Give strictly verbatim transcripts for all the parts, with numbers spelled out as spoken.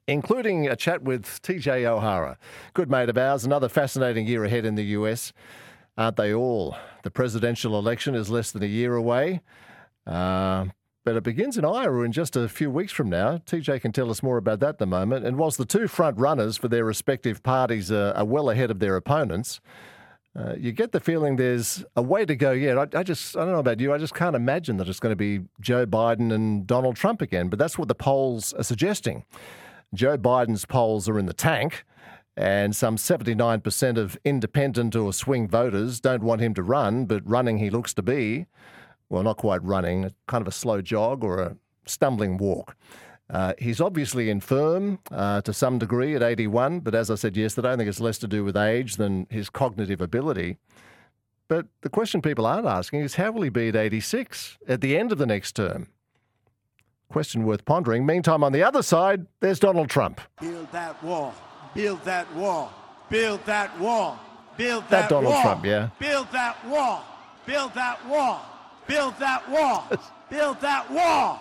including a chat with T J O'Hara, good mate of ours. Another fascinating year ahead in the U S, aren't they all? The presidential election is less than a year away, uh, but it begins in Iowa in just a few weeks from now. T J can tell us more about that in a moment. And whilst the two front runners for their respective parties are, are well ahead of their opponents, Uh, you get the feeling there's a way to go yet. I, I just, I don't know about you, I just can't imagine that it's going to be Joe Biden and Donald Trump again, but that's what the polls are suggesting. Joe Biden's polls are in the tank, and some seventy-nine percent of independent or swing voters don't want him to run, but running he looks to be. Well, not quite running, kind of a slow jog or a stumbling walk. Uh, he's obviously infirm uh, to some degree at eighty-one, but as I said yesterday, I think it's less to do with age than his cognitive ability. But the question people aren't asking is, how will he be at eighty-six at the end of the next term? Question worth pondering. Meantime, on the other side, there's Donald Trump. Build that wall. Build that wall. Build that wall. Build that, that Donald wall. Trump, yeah. Build that wall. Build that wall. Build that wall. Build that wall.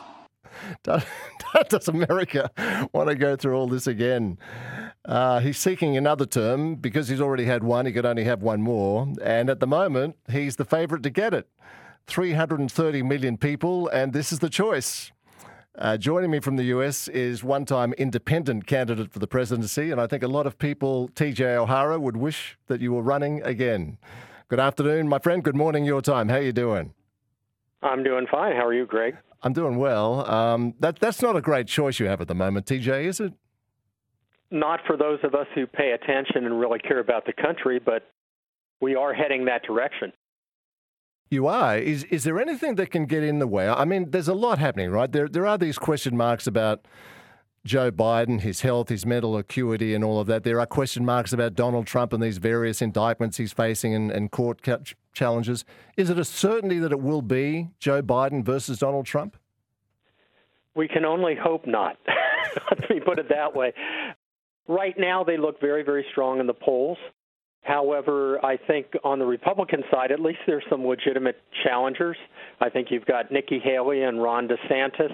Does America want to go through all this again? Uh, he's seeking another term because he's already had one. He could only have one more. And at the moment, he's the favourite to get it. three hundred thirty million people, and this is the choice. Uh, joining me from the U S is one-time independent candidate for the presidency, and I think a lot of people, T J O'Hara, would wish that you were running again. Good afternoon, my friend. Good morning your time. How are you doing? I'm doing fine. How are you, Greg? I'm doing well. Um, that that's not a great choice you have at the moment, T J, is it? Not for those of us who pay attention and really care about the country, but we are heading that direction. You are. Is is there anything that can get in the way? I mean, there's a lot happening, right? There there are these question marks about Joe Biden, his health, his mental acuity and all of that. There are question marks about Donald Trump and these various indictments he's facing and, and court ch- challenges. Is it a certainty that it will be Joe Biden versus Donald Trump? We can only hope not. Let me put it that way. Right now, they look very, very strong in the polls. However, I think on the Republican side, at least there's some legitimate challengers. I think you've got Nikki Haley and Ron DeSantis.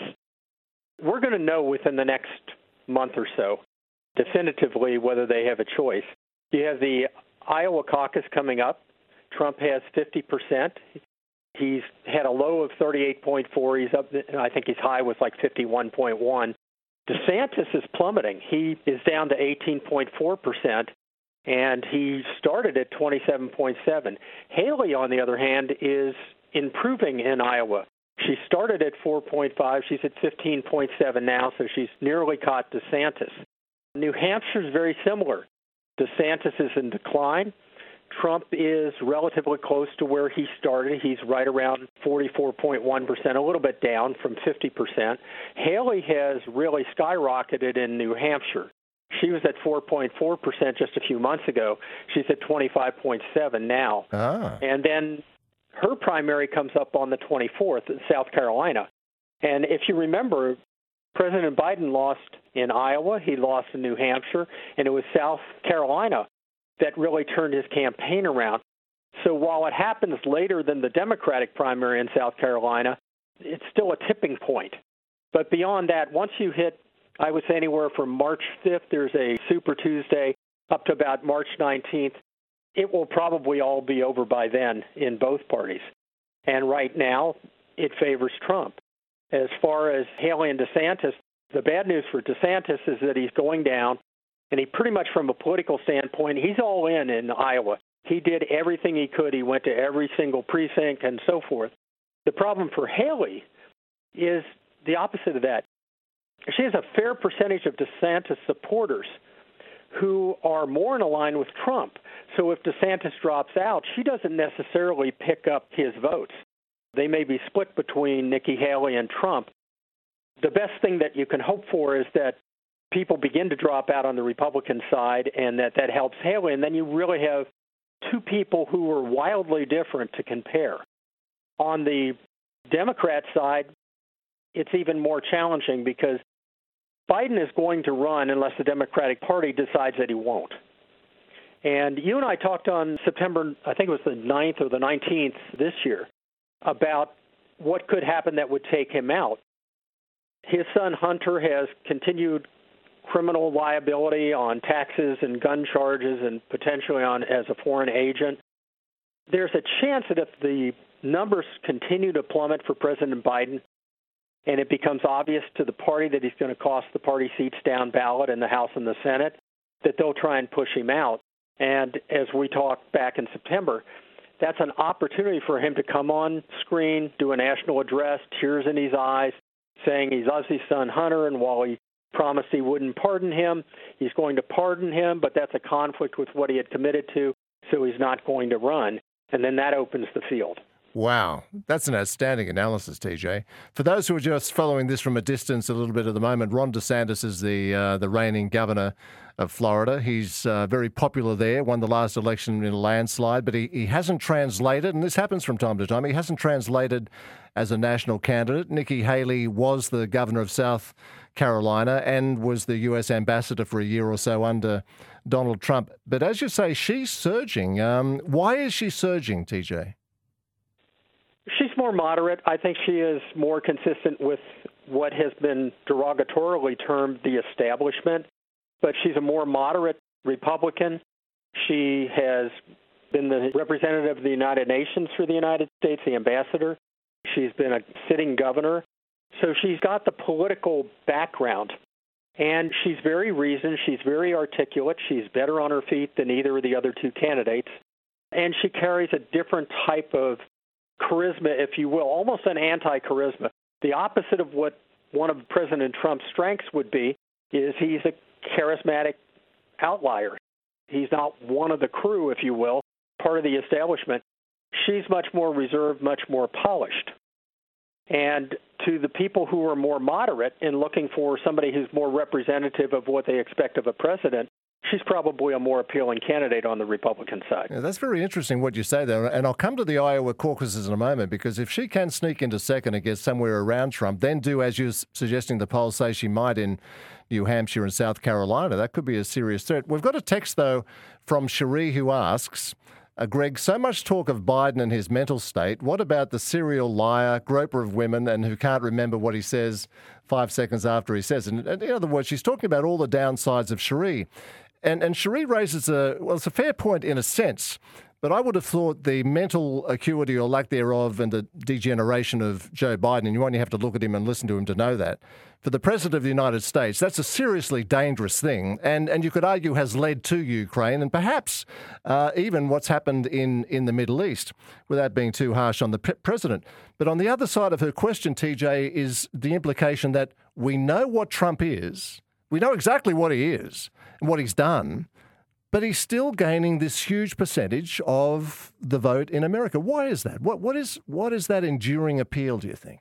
We're going to know within the next month or so definitively whether they have a choice. You have the Iowa caucus coming up. Trump has fifty percent. He's had a low of thirty-eight point four. He's up, I think his high was like fifty-one point one. DeSantis is plummeting. He is down to eighteen point four percent, and he started at twenty-seven point seven. Haley, on the other hand, is improving in Iowa. She started at four point five. She's at fifteen point seven now, so she's nearly caught DeSantis. New Hampshire is very similar. DeSantis is in decline. Trump is relatively close to where he started. He's right around forty-four point one percent, a little bit down from fifty percent. Haley has really skyrocketed in New Hampshire. She was at four point four percent just a few months ago. She's at twenty-five point seven now. Ah. And then her primary comes up on the twenty-fourth in South Carolina. And if you remember, President Biden lost in Iowa, he lost in New Hampshire, and it was South Carolina that really turned his campaign around. So while it happens later than the Democratic primary in South Carolina, it's still a tipping point. But beyond that, once you hit, I would say anywhere from March fifth, there's a Super Tuesday, up to about March nineteenth, it will probably all be over by then in both parties. And right now, it favors Trump. As far as Haley and DeSantis, the bad news for DeSantis is that he's going down, and he pretty much from a political standpoint, he's all in in Iowa. He did everything he could. He went to every single precinct and so forth. The problem for Haley is the opposite of that. She has a fair percentage of DeSantis supporters who are more in line with Trump. So if DeSantis drops out, she doesn't necessarily pick up his votes. They may be split between Nikki Haley and Trump. The best thing that you can hope for is that people begin to drop out on the Republican side and that that helps Haley. And then you really have two people who are wildly different to compare. On the Democrat side, it's even more challenging because Biden is going to run unless the Democratic Party decides that he won't. And you and I talked on September, I think it was the ninth or the nineteenth this year, about what could happen that would take him out. His son Hunter has continued criminal liability on taxes and gun charges and potentially on as a foreign agent. There's a chance that if the numbers continue to plummet for President Biden and it becomes obvious to the party that he's going to cost the party seats down ballot in the House and the Senate, that they'll try and push him out. And as we talked back in September, that's an opportunity for him to come on screen, do a national address, tears in his eyes, saying he loves his son Hunter, and while he promised he wouldn't pardon him, he's going to pardon him, but that's a conflict with what he had committed to, so he's not going to run. And then that opens the field. Wow, that's an outstanding analysis, T J. For those who are just following this from a distance a little bit at the moment, Ron DeSantis is the uh, the reigning governor of Florida. He's uh, very popular there, won the last election in a landslide, but he, he hasn't translated, and this happens from time to time, he hasn't translated as a national candidate. Nikki Haley was the governor of South Carolina and was the U S ambassador for a year or so under Donald Trump. But as you say, she's surging. Um, why is she surging, T J? She's more moderate. I think she is more consistent with what has been derogatorily termed the establishment, but she's a more moderate Republican. She has been the representative of the United Nations for the United States, the ambassador. She's been a sitting governor. So she's got the political background, and she's very reasoned. She's very articulate. She's better on her feet than either of the other two candidates, and she carries a different type of charisma, if you will, almost an anti-charisma. The opposite of what one of President Trump's strengths would be is he's a charismatic outlier. He's not one of the crew, if you will, part of the establishment. She's much more reserved, much more polished. And to the people who are more moderate and looking for somebody who's more representative of what they expect of a president, she's probably a more appealing candidate on the Republican side. Yeah, that's very interesting what you say there. And I'll come to the Iowa caucuses in a moment, because if she can sneak into second and get somewhere around Trump, then do as you're suggesting the polls say she might in New Hampshire and South Carolina, that could be a serious threat. We've got a text, though, from Cherie who asks, uh, Greg, so much talk of Biden and his mental state. What about the serial liar, groper of women, and who can't remember what he says five seconds after he says it? And in other words, she's talking about all the downsides of Cherie. And and Cherie raises a, well, it's a fair point in a sense, but I would have thought the mental acuity or lack thereof and the degeneration of Joe Biden, and you only have to look at him and listen to him to know that, for the President of the United States, that's a seriously dangerous thing, and, and you could argue has led to Ukraine and perhaps uh, even what's happened in, in the Middle East, without being too harsh on the pe- President. But on the other side of her question, T J, is the implication that we know what Trump is, we know exactly what he is and what he's done, but he's still gaining this huge percentage of the vote in America. Why is that? What what is what is that enduring appeal, do you think?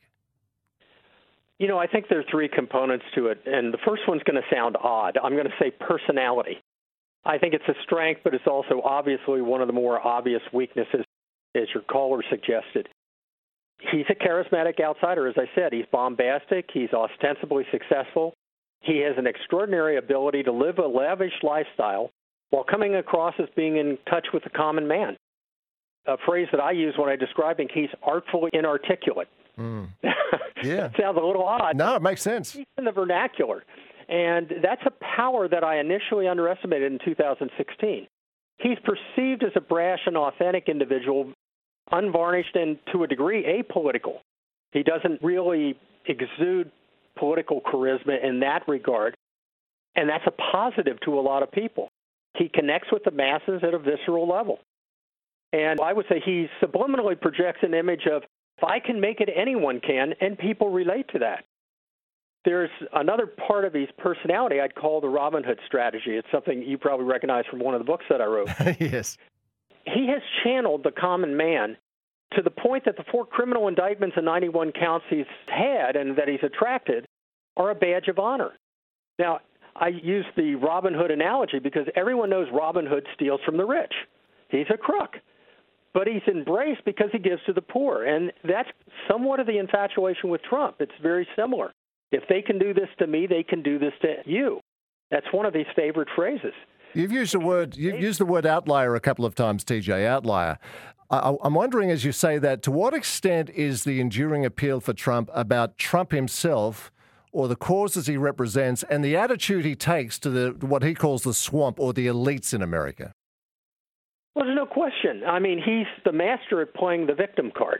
You know, I think there are three components to it, and the first one's going to sound odd. I'm going to say personality. I think it's a strength, but it's also obviously one of the more obvious weaknesses, as your caller suggested. He's a charismatic outsider, as I said. He's bombastic. He's ostensibly successful. He has an extraordinary ability to live a lavish lifestyle while coming across as being in touch with the common man. A phrase that I use when I describe him, he's artfully inarticulate. Mm. Yeah. Sounds a little odd. No, it makes sense. He's in the vernacular. And that's a power that I initially underestimated in two thousand sixteen. He's perceived as a brash and authentic individual, unvarnished and, to a degree, apolitical. He doesn't really exude political charisma in that regard, and that's a positive to a lot of people. He connects with the masses at a visceral level. And I would say he subliminally projects an image of, if I can make it, anyone can, and people relate to that. There's another part of his personality I'd call the Robin Hood strategy. It's something you probably recognize from one of the books that I wrote. Yes. He has channeled the common man to the point that the four criminal indictments and ninety-one counts he's had and that he's attracted are a badge of honor. Now, I use the Robin Hood analogy because everyone knows Robin Hood steals from the rich. He's a crook. But he's embraced because he gives to the poor. And that's somewhat of the infatuation with Trump. It's very similar. If they can do this to me, they can do this to you. That's one of his favorite phrases. You've used the word you've used the word outlier a couple of times, T J, outlier. I, I'm wondering, as you say that, to what extent is the enduring appeal for Trump about Trump himself, or the causes he represents and the attitude he takes to the what he calls the swamp or the elites in America? Well, there's no question. I mean, he's the master at playing the victim card.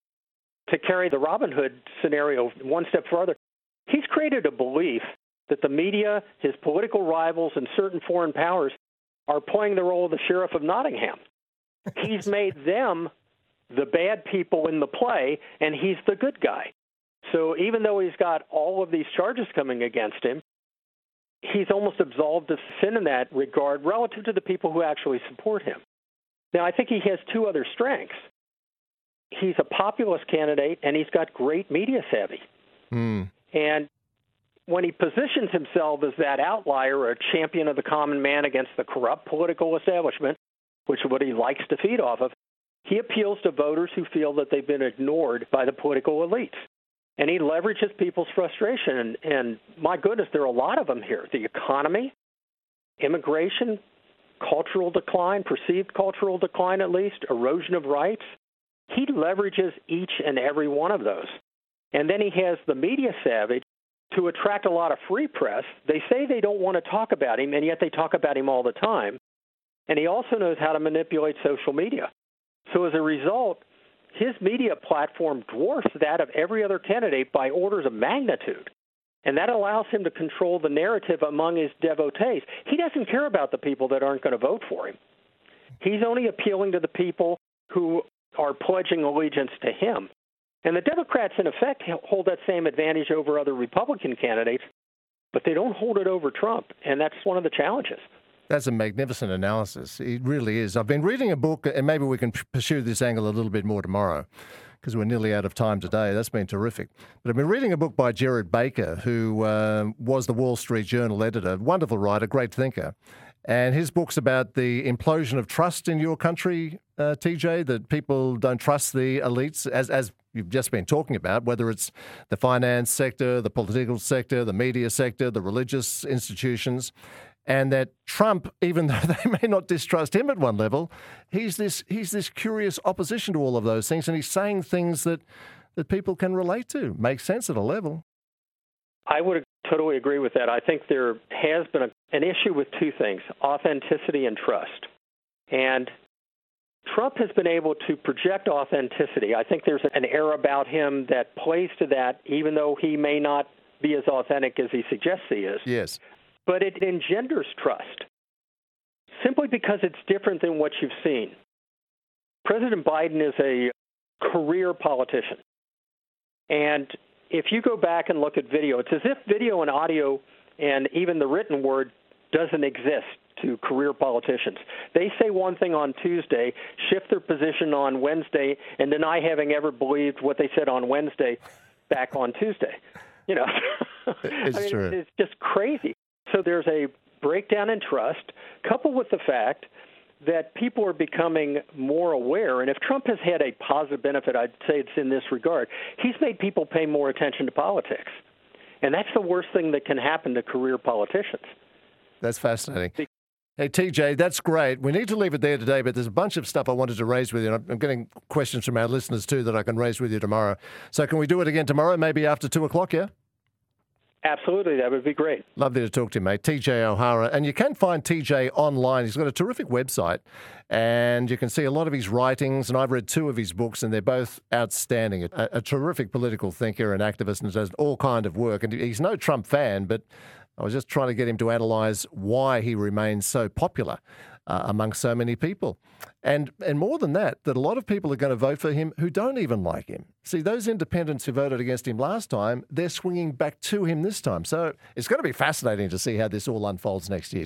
To carry the Robin Hood scenario one step further, he's created a belief that the media, his political rivals, and certain foreign powers are playing the role of the Sheriff of Nottingham. He's made them the bad people in the play, and he's the good guy. So even though he's got all of these charges coming against him, he's almost absolved of sin in that regard relative to the people who actually support him. Now, I think he has two other strengths. He's a populist candidate, and he's got great media savvy. Mm. And when he positions himself as that outlier, a champion of the common man against the corrupt political establishment, which is what he likes to feed off of, he appeals to voters who feel that they've been ignored by the political elites. And he leverages people's frustration. And, and my goodness, there are a lot of them here. The economy, immigration, cultural decline, perceived cultural decline at least, erosion of rights. He leverages each and every one of those. And then he has the media savvy to attract a lot of free press. They say they don't want to talk about him, and yet they talk about him all the time. And he also knows how to manipulate social media. So as a result, his media platform dwarfs that of every other candidate by orders of magnitude. And that allows him to control the narrative among his devotees. He doesn't care about the people that aren't going to vote for him. He's only appealing to the people who are pledging allegiance to him. And the Democrats, in effect, hold that same advantage over other Republican candidates, but they don't hold it over Trump, and that's one of the challenges. That's a magnificent analysis. It really is. I've been reading a book, and maybe we can pursue this angle a little bit more tomorrow, because we're nearly out of time today. That's been terrific. But I've been reading a book by Jared Baker, who uh, was the Wall Street Journal editor, wonderful writer, great thinker. And his book's about the implosion of trust in your country, uh, T J, that people don't trust the elites, as as you've just been talking about, whether it's the finance sector, the political sector, the media sector, the religious institutions, and that Trump, even though they may not distrust him at one level, he's this he's this curious opposition to all of those things, and he's saying things that, that people can relate to, make sense at a level. I would totally agree with that. I think there has been a, an issue with two things, authenticity and trust. And Trump has been able to project authenticity. I think there's an air about him that plays to that, even though he may not be as authentic as he suggests he is. Yes. But it engenders trust, simply because it's different than what you've seen. President Biden is a career politician. And if you go back and look at video, it's as if video and audio and even the written word doesn't exist to career politicians. They say one thing on Tuesday, shift their position on Wednesday, and deny having ever believed what they said on Wednesday back on Tuesday. You know, it's I mean, true. It's just crazy. So there's a breakdown in trust, coupled with the fact that people are becoming more aware. And if Trump has had a positive benefit, I'd say it's in this regard. He's made people pay more attention to politics. And that's the worst thing that can happen to career politicians. That's fascinating. Hey, T J, that's great. We need to leave it there today, but there's a bunch of stuff I wanted to raise with you. I'm getting questions from our listeners, too, that I can raise with you tomorrow. So can we do it again tomorrow, maybe after two o'clock, yeah? Absolutely. That would be great. Lovely to talk to you, mate. T J O'Hara. And you can find T J online. He's got a terrific website, and you can see a lot of his writings, and I've read two of his books, and they're both outstanding. A, a terrific political thinker and activist, and does all kind of work. And he's no Trump fan, but I was just trying to get him to analyse why he remains so popular uh, among so many people. And and more than that, that a lot of people are going to vote for him who don't even like him. See, those independents who voted against him last time, they're swinging back to him this time. So it's going to be fascinating to see how this all unfolds next year.